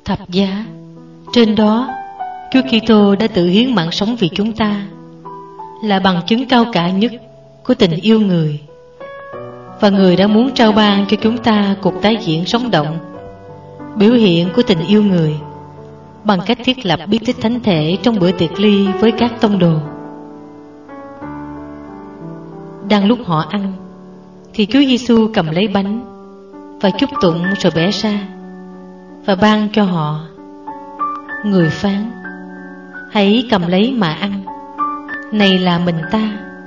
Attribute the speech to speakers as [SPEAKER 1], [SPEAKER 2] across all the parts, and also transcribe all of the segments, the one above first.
[SPEAKER 1] thập giá. Trên đó, Chúa Kitô đã tự hiến mạng sống vì chúng ta, là bằng chứng cao cả nhất của tình yêu người. Và Người đã muốn trao ban cho chúng ta cuộc tái diễn sống động, biểu hiện của tình yêu Người, bằng cách thiết lập bí tích thánh thể trong bữa tiệc ly với các tông đồ. Đang lúc họ ăn, thì Chúa Giêsu cầm lấy bánh và chúc tụng rồi bẻ ra và ban cho họ. Người phán: hãy cầm lấy mà ăn, này là mình ta.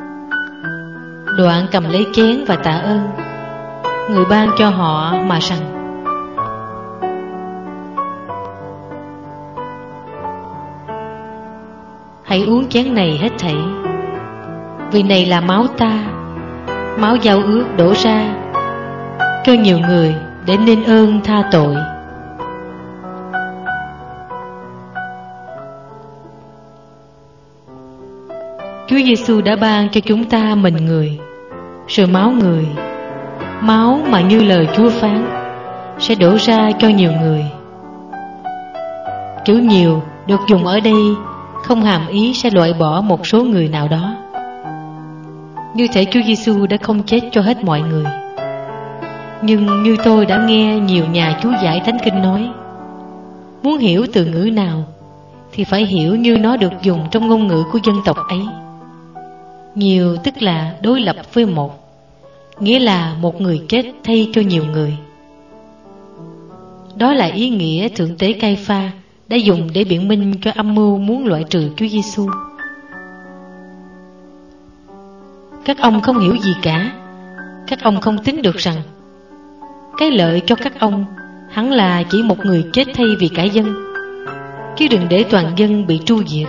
[SPEAKER 1] Đoạn cầm lấy chén và tạ ơn. Người ban cho họ mà rằng: hãy uống chén này hết thảy, vì này là máu ta, máu giao ước đổ ra cho nhiều người để nên ơn tha tội. Chúa Giêsu đã ban cho chúng ta mình Người, rồi máu Người, máu mà như lời Chúa phán sẽ đổ ra cho nhiều người. Chữ nhiều được dùng ở đây không hàm ý sẽ loại bỏ một số người nào đó. Như thể Chúa Giêsu đã không chết cho hết mọi người. Nhưng như tôi đã nghe nhiều nhà chú giải Thánh Kinh nói, muốn hiểu từ ngữ nào thì phải hiểu như nó được dùng trong ngôn ngữ của dân tộc ấy. Nhiều tức là đối lập với một, nghĩa là một người chết thay cho nhiều người. Đó là ý nghĩa Thượng tế Cai-pha đã dùng để biện minh cho âm mưu muốn loại trừ Chúa Giêsu. Các ông không hiểu gì cả. Các ông không tính được rằng cái lợi cho các ông hẳn là chỉ một người chết thay vì cả dân, chứ đừng để toàn dân bị tru diệt.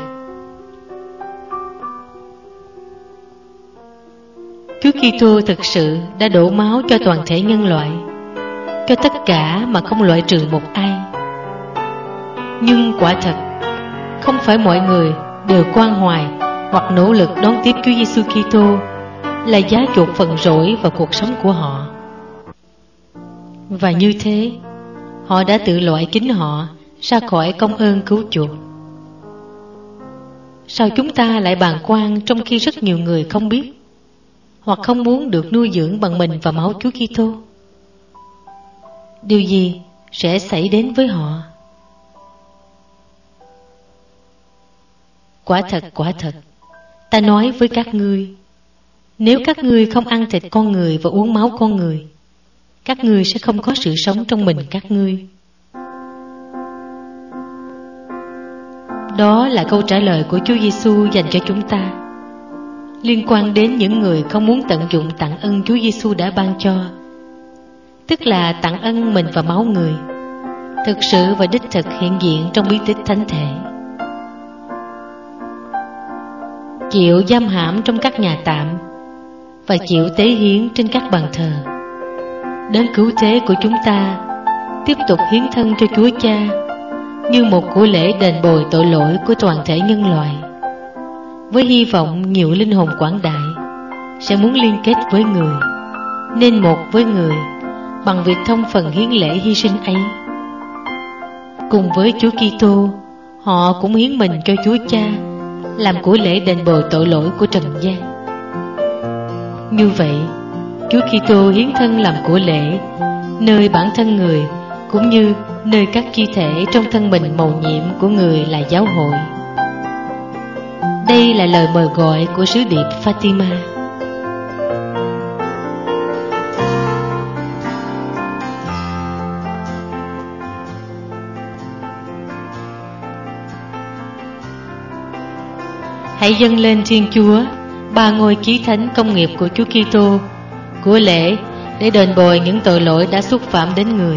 [SPEAKER 1] Chúa Kitô thực sự đã đổ máu cho toàn thể nhân loại, cho tất cả mà không loại trừ một ai. Nhưng quả thật, không phải mọi người đều quan hoài hoặc nỗ lực đón tiếp Chúa Giêsu Kitô là giá chuộc phần rỗi vào cuộc sống của họ. Và như thế, họ đã tự loại chính họ ra khỏi công ơn cứu chuộc. Sao chúng ta lại bàng quan trong khi rất nhiều người không biết hoặc không muốn được nuôi dưỡng bằng mình và máu Chúa Kitô? Điều gì sẽ xảy đến với họ? Quả thật, ta nói với các ngươi, nếu các ngươi không ăn thịt con người và uống máu con người, các ngươi sẽ không có sự sống trong mình các ngươi. Đó là câu trả lời của Chúa Giêsu dành cho chúng ta, liên quan đến những người không muốn tận dụng tặng ân Chúa Giêsu đã ban cho, tức là tặng ân mình và máu người, thực sự và đích thực hiện diện trong bí tích thánh thể. Chịu giam hãm trong các nhà tạm và chịu tế hiến trên các bàn thờ, đấng cứu thế của chúng ta tiếp tục hiến thân cho Chúa Cha như một của lễ đền bồi tội lỗi của toàn thể nhân loại, với hy vọng nhiều linh hồn quảng đại sẽ muốn liên kết với người, nên một với người bằng việc thông phần hiến lễ hy sinh ấy. Cùng với Chúa Kitô, họ cũng hiến mình cho Chúa Cha làm của lễ đền bồi tội lỗi của trần gian. Như vậy, Chúa Kitô hiến thân làm của lễ nơi bản thân người, cũng như nơi các chi thể trong thân mình mầu nhiệm của người là giáo hội. Đây là lời mời gọi của sứ điệp Fatima. Hãy dâng lên Thiên Chúa ba ngôi chí thánh công nghiệp của Chúa Kitô, của lễ để đền bồi những tội lỗi đã xúc phạm đến người.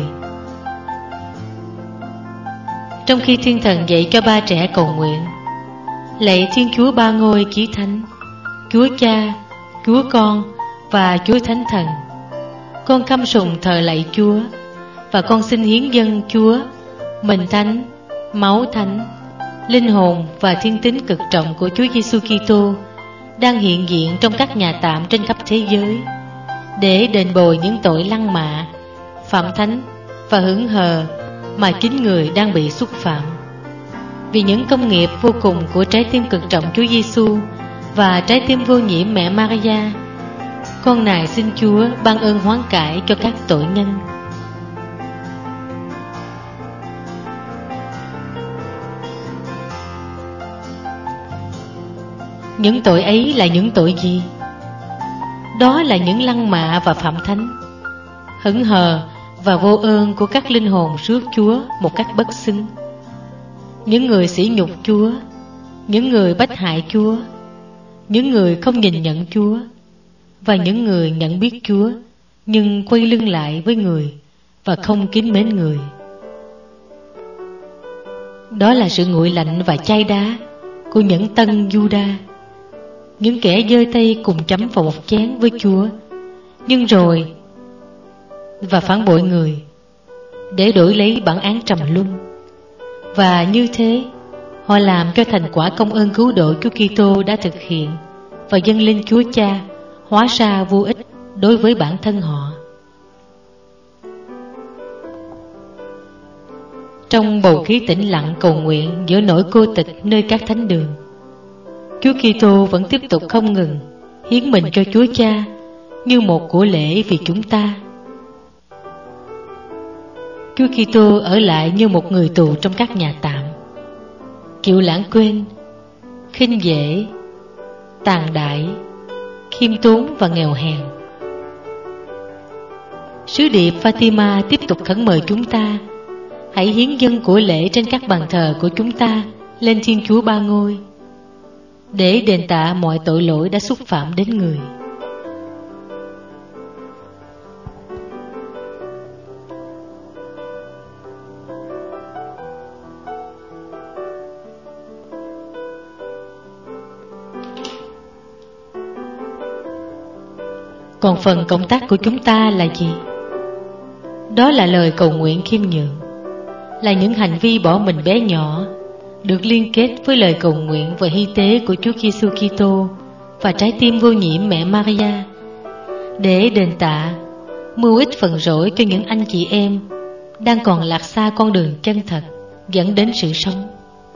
[SPEAKER 1] Trong khi Thiên Thần dạy cho ba trẻ cầu nguyện: lạy Thiên Chúa ba ngôi chí thánh, Chúa Cha, Chúa Con và Chúa Thánh Thần, con khâm sùng thờ lạy Chúa, và con xin hiến dâng Chúa mình thánh, máu thánh, linh hồn và thiên tính cực trọng của Chúa Giêsu Kitô đang hiện diện trong các nhà tạm trên khắp thế giới, để đền bồi những tội lăng mạ, phạm thánh và hững hờ mà chính người đang bị xúc phạm. Vì những công nghiệp vô cùng của trái tim cực trọng Chúa Giêsu và trái tim vô nhiễm mẹ Maria, con nài xin Chúa ban ơn hoán cải cho các tội nhân. Những tội ấy là những tội gì? Đó là những lăng mạ và phạm thánh, hững hờ và vô ơn của các linh hồn rước Chúa một cách bất xứng. Những người sỉ nhục Chúa, những người bách hại Chúa, những người không nhìn nhận Chúa, và những người nhận biết Chúa nhưng quay lưng lại với người và không kính mến người. Đó là sự nguội lạnh và chai đá của những tân Juda, những kẻ giơ tay cùng chấm vào một chén với Chúa, nhưng rồi và phản bội người để đổi lấy bản án trầm luân. Và như thế, họ làm cho thành quả công ơn cứu độ Chúa Kitô đã thực hiện và dâng lên Chúa Cha hóa ra vô ích đối với bản thân họ. Trong bầu khí tĩnh lặng cầu nguyện giữa nỗi cô tịch nơi các thánh đường, Chúa Kitô vẫn tiếp tục không ngừng hiến mình cho Chúa Cha như một của lễ vì chúng ta. Chúa Kitô ở lại như một người tù trong các nhà tạm, chịu lãng quên, khinh dễ, tàn đãi, khiêm tốn và nghèo hèn. Sứ điệp Fatima tiếp tục khẩn mời chúng ta hãy hiến dâng của lễ trên các bàn thờ của chúng ta lên Thiên Chúa Ba Ngôi để đền tạ mọi tội lỗi đã xúc phạm đến người. Còn phần công tác của chúng ta là gì? Đó là lời cầu nguyện khiêm nhường, là những hành vi bỏ mình bé nhỏ được liên kết với lời cầu nguyện và hy tế của Chúa Giêsu Kitô và trái tim vô nhiễm mẹ Maria, để đền tạ, mưu ích phần rỗi cho những anh chị em đang còn lạc xa con đường chân thật dẫn đến sự sống.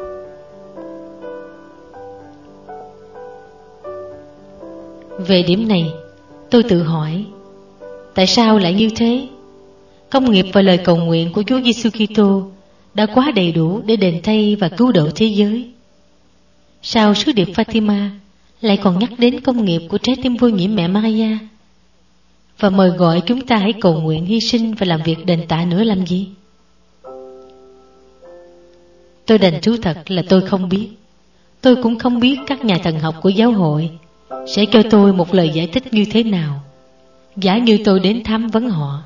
[SPEAKER 1] Về điểm này, tôi tự hỏi, tại sao lại như thế? Công nghiệp và lời cầu nguyện của Chúa Giêsu Kitô đã quá đầy đủ để đền thay và cứu độ thế giới. Sao sứ điệp Fatima lại còn nhắc đến công nghiệp của trái tim vô nhiễm mẹ Maria và mời gọi chúng ta hãy cầu nguyện, hy sinh và làm việc đền tạ nữa làm gì? Tôi đành thú thật là tôi không biết. Tôi cũng không biết các nhà thần học của giáo hội sẽ cho tôi một lời giải thích như thế nào, giả như tôi đến thám vấn họ.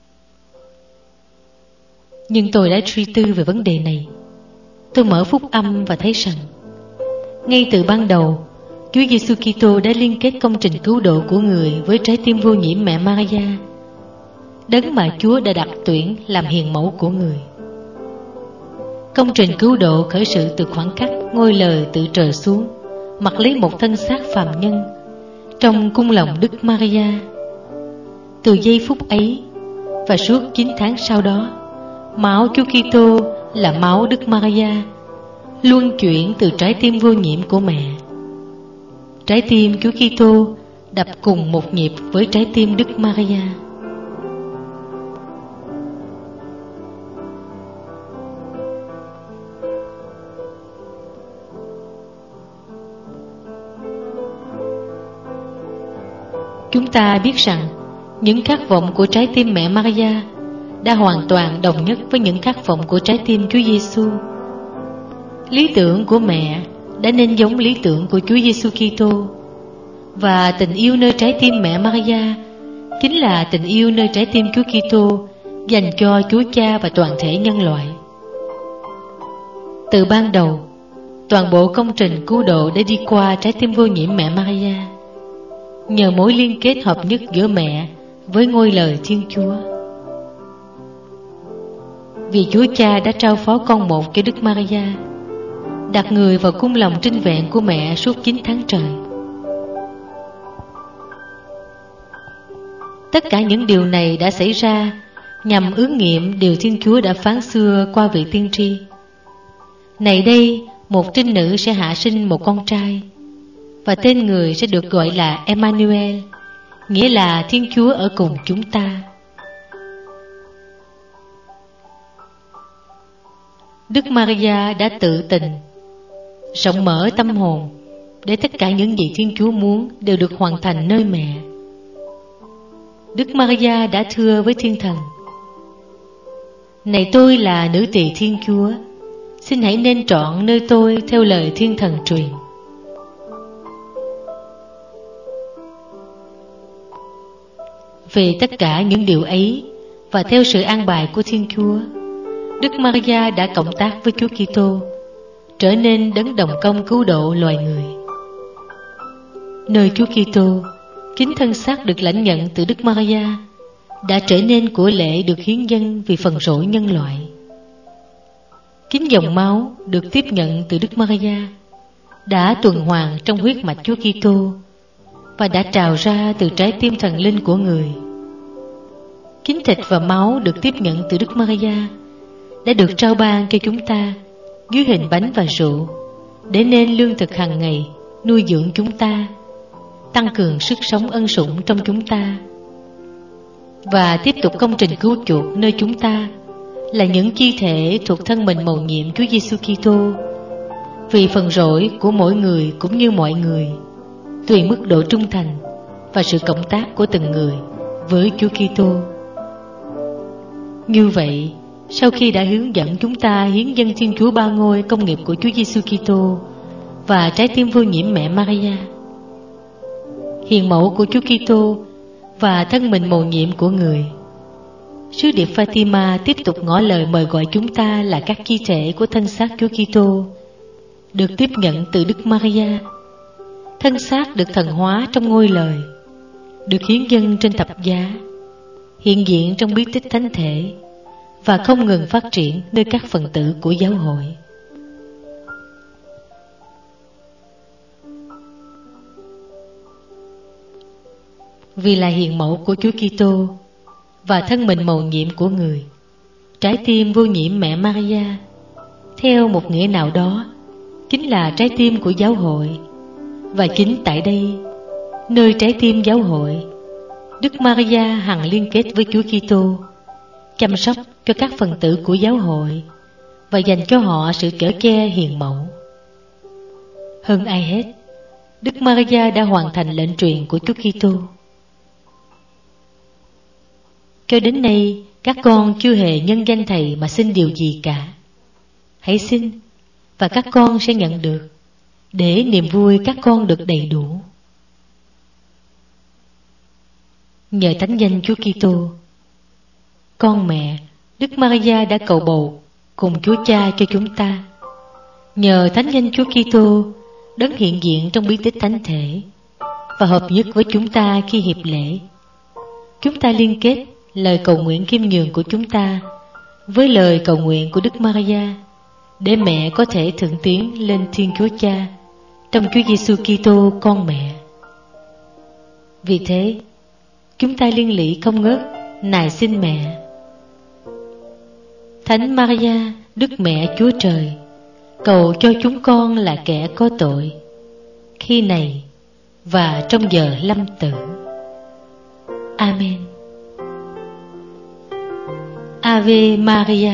[SPEAKER 1] Nhưng tôi đã suy tư về vấn đề này. Tôi mở phúc âm và thấy rằng ngay từ ban đầu, Chúa Giêsu Kitô đã liên kết công trình cứu độ của người với trái tim vô nhiễm mẹ Maria, đấng mà Chúa đã đặt tuyển làm hiền mẫu của người. Công trình cứu độ khởi sự từ khoảng khắc ngôi lời từ trời xuống, mặc lấy một thân xác phàm nhân trong cung lòng Đức Maria. Từ giây phút ấy và suốt 9 tháng sau đó, máu Chúa Kitô là máu Đức Maria luân chuyển từ trái tim vô nhiễm của mẹ. Trái tim Chúa Kitô đập cùng một nhịp với trái tim Đức Maria. Chúng ta biết rằng những khát vọng của trái tim mẹ Maria đã hoàn toàn đồng nhất với những khát vọng của trái tim Chúa Giêsu. Lý tưởng của mẹ đã nên giống lý tưởng của Chúa Giêsu Kitô, và tình yêu nơi trái tim mẹ Maria chính là tình yêu nơi trái tim Chúa Kitô dành cho Chúa Cha và toàn thể nhân loại. Từ ban đầu, toàn bộ công trình cứu độ đã đi qua trái tim vô nhiễm mẹ Maria, nhờ mối liên kết hợp nhất giữa mẹ với ngôi lời Thiên Chúa. Vì Chúa Cha đã trao phó con một cho Đức Maria, đặt người vào cung lòng trinh vẹn của mẹ suốt 9 tháng trời. Tất cả những điều này đã xảy ra nhằm ứng nghiệm điều Thiên Chúa đã phán xưa qua vị tiên tri. Này đây, một trinh nữ sẽ hạ sinh một con trai, và tên người sẽ được gọi là Emmanuel, nghĩa là Thiên Chúa ở cùng chúng ta. Đức Maria đã tự tình, rộng mở tâm hồn, để tất cả những gì Thiên Chúa muốn đều được hoàn thành nơi mẹ. Đức Maria đã thưa với Thiên Thần: Này tôi là nữ tỳ Thiên Chúa, xin hãy nên trọn nơi tôi theo lời Thiên Thần truyền. Về tất cả những điều ấy, và theo sự an bài của Thiên Chúa, Đức Maria đã cộng tác với Chúa Kitô, trở nên đấng đồng công cứu độ loài người. Nơi Chúa Kitô, chính thân xác được lãnh nhận từ Đức Maria đã trở nên của lễ được hiến dâng vì phần rỗi nhân loại. Chính dòng máu được tiếp nhận từ Đức Maria đã tuần hoàn trong huyết mạch Chúa Kitô và đã trào ra từ trái tim thần linh của người. Chính thịt và máu được tiếp nhận từ Đức Maria đã được trao ban cho chúng ta dưới hình bánh và rượu, để nên lương thực hàng ngày nuôi dưỡng chúng ta, tăng cường sức sống ân sủng trong chúng ta, và tiếp tục công trình cứu chuộc nơi chúng ta là những chi thể thuộc thân mình mầu nhiệm Chúa Giêsu Kitô, vì phần rỗi của mỗi người cũng như mọi người, tùy mức độ trung thành và sự cộng tác của từng người với Chúa Kitô. Như vậy, sau khi đã hướng dẫn chúng ta hiến dâng Thiên Chúa Ba Ngôi công nghiệp của Chúa Giêsu Kitô và trái tim vô nhiễm mẹ Maria, hiền mẫu của Chúa Kitô và thân mình mầu nhiệm của người, sứ điệp Fatima tiếp tục ngỏ lời mời gọi chúng ta là các chi thể của thân xác Chúa Kitô, được tiếp nhận từ Đức Maria. Thân xác được thần hóa trong ngôi lời, được hiến dâng trên thập giá, hiện diện trong bí tích thánh thể và không ngừng phát triển nơi các phần tử của giáo hội. Vì là hiền mẫu của Chúa Kitô và thân mình mầu nhiệm của người, trái tim vô nhiễm mẹ Maria, theo một nghĩa nào đó, chính là trái tim của giáo hội. Và chính tại đây, nơi trái tim giáo hội, Đức Maria hằng liên kết với Chúa Kitô, chăm sóc cho các phần tử của giáo hội và dành cho họ sự chở che hiền mẫu. Hơn ai hết, Đức Maria đã hoàn thành lệnh truyền của Chúa Kitô. Cho đến nay, các con chưa hề nhân danh Thầy mà xin điều gì cả. Hãy xin, và các con sẽ nhận được, để niềm vui các con được đầy đủ. Nhờ thánh danh Chúa Kitô, con mẹ Đức Maria đã cầu bầu cùng Chúa Cha cho chúng ta. Nhờ thánh danh Chúa Kitô, đấng hiện diện trong bí tích thánh thể và hợp nhất với chúng ta khi hiệp lễ, chúng ta liên kết lời cầu nguyện khiêm nhường của chúng ta với lời cầu nguyện của Đức Maria, để mẹ có thể thượng tiến lên Thiên Chúa Cha trong Chúa Giêsu Kitô con mẹ. Vì thế, chúng ta liên lỉ không ngớt nài xin mẹ: Thánh Maria, Đức Mẹ Chúa Trời, cầu cho chúng con là kẻ có tội, khi này và trong giờ lâm tử. Amen. Ave Maria.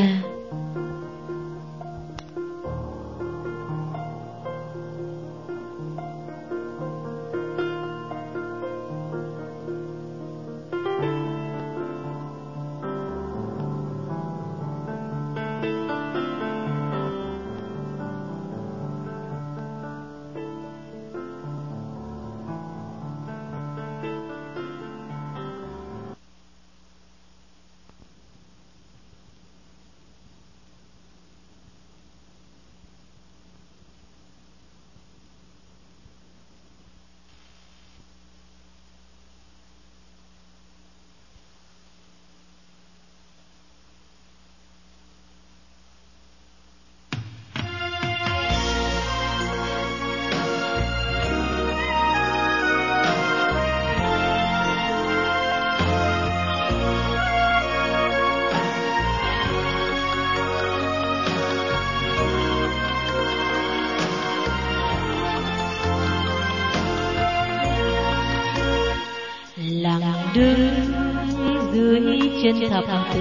[SPEAKER 1] đứng dưới chân thập tự,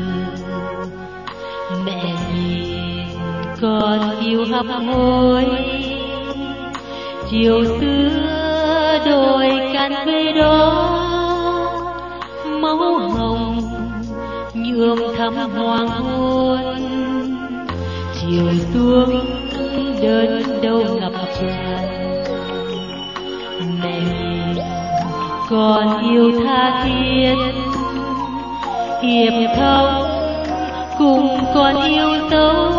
[SPEAKER 1] mẹ nhìn con yêu hấp hối. Chiều xưa đồi cạn về đó, máu hồng nhuộm thắm hoàng hôn. Chiều xuống đơn đâu ngập tràn, mẹ nhìn con yêu tha thiết. Hiệp thông cùng con yêu dấu,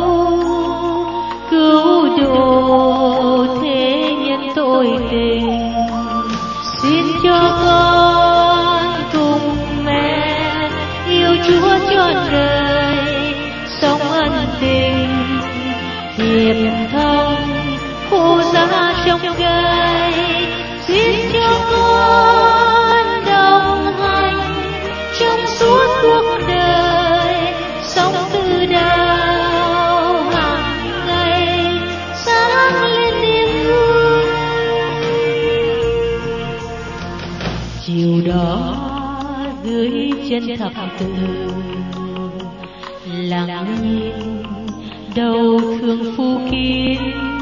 [SPEAKER 1] cứu độ thế nhân tội tình. Xin cho con cùng mẹ yêu Chúa trọn đời, sống ân tình. Hiệp thông khổ giá trong gai, xin cho con đồng hành trong suốt cuộc đời, sống từ đạo hàng ngày sáng lên niềm vui. Chiều đó dưới chân thập tự, lặng nhìn đầu thương phu kín.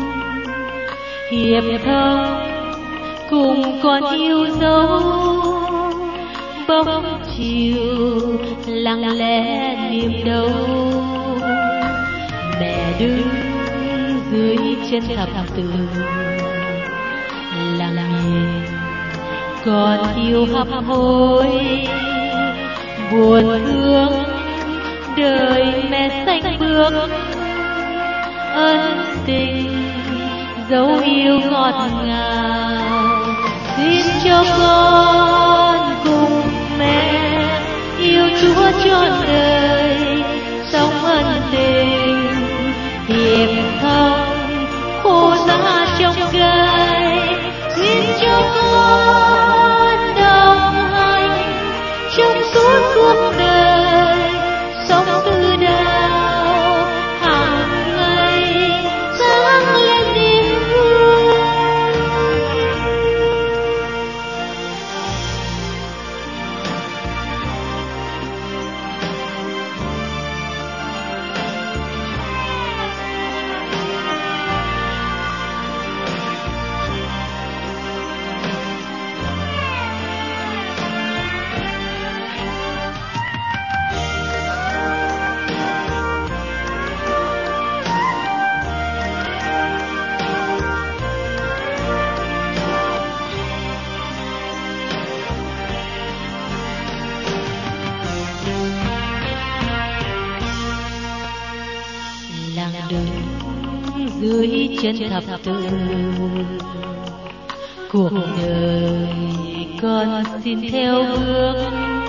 [SPEAKER 1] Hiệp thông cùng con yêu dấu, bóng chiều lặng lẽ niềm đau. Mẹ đứng dưới chân thập tự, lặng nhìn con yêu hấp hối. Buồn thương đời mẹ xanh bước, ân tình dấu yêu ngọt ngào. Xin cho con cùng mẹ yêu Chúa trọn đời, sống ân tình. Hiệp thông khổ giá trong gai, xin cho con đồng hành trong suốt cuộc đời, sống từ đạo hàng ngày sáng lên niềm vui. Dưới chân thập tự, cuộc đời con xin theo bước.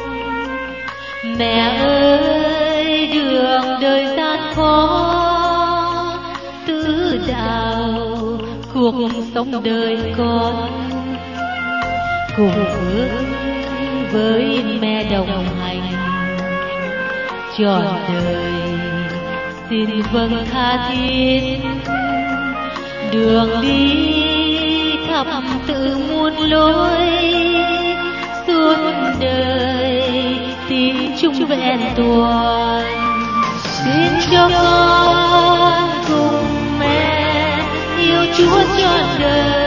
[SPEAKER 1] Mẹ ơi đường đời gian khó, tứ đạo cuộc sống đời con. Cùng bước với mẹ đồng hành trọn đời, xin vâng tha thiết. Đường đi thập tự muôn lối, suốt đời tin chung vẹn toàn. Xin cho con cùng mẹ yêu Chúa trọn đời,